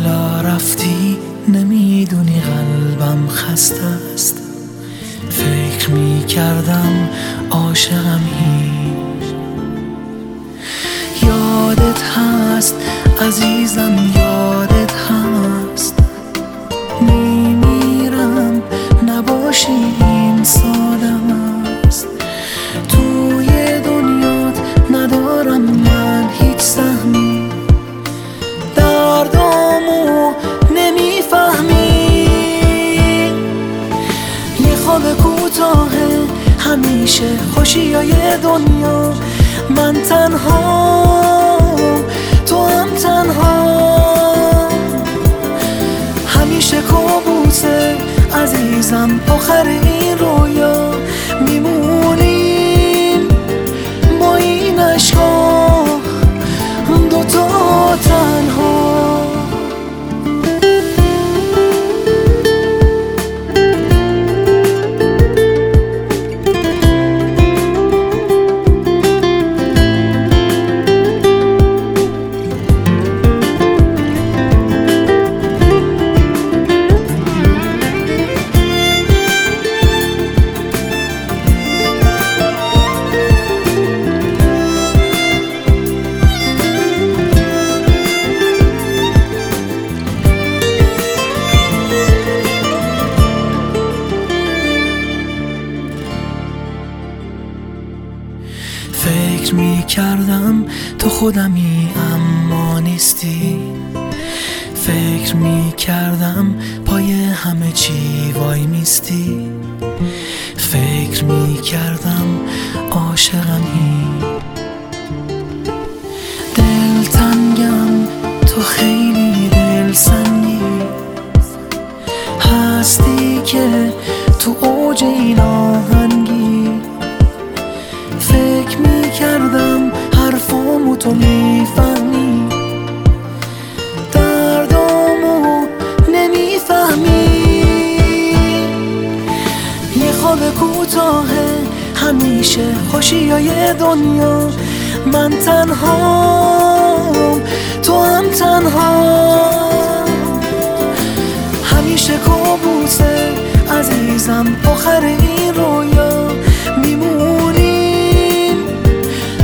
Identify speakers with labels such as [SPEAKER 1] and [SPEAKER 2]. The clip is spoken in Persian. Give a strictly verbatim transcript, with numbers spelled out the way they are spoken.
[SPEAKER 1] حالا رفتی نمیدونی قلبم خسته است. فکر میکردم عاشقمی. یادت هست عزیزم، یادت هست میمیرم نباشی این سالم است. توی دنیات ندارم من هیچ سهمی، دردامو نمیفهمی. یه خواب کوتاهه همیشه خوشیای دنیا، من تنها تو هم تنها. همیشه کابوسه عزیزم آخر این رویا، میمونیم با این عشقا دوتا تنها. فکر میکردم تو خودمی اما نیستی. فکر میکردم پای همه چی وای میستی. فکر میکردم عاشقمی. دلتنگم تو خیلی دلسنگی هستی که تو اوج این آهنگی. فکر میکردم حرفامو تو میفهمی، دردامو نمیفهمی. یه خواب کوتاهه همیشه خوشیای دنیا، من تنها تو هم تنها. همیشه کابوسه عزیزم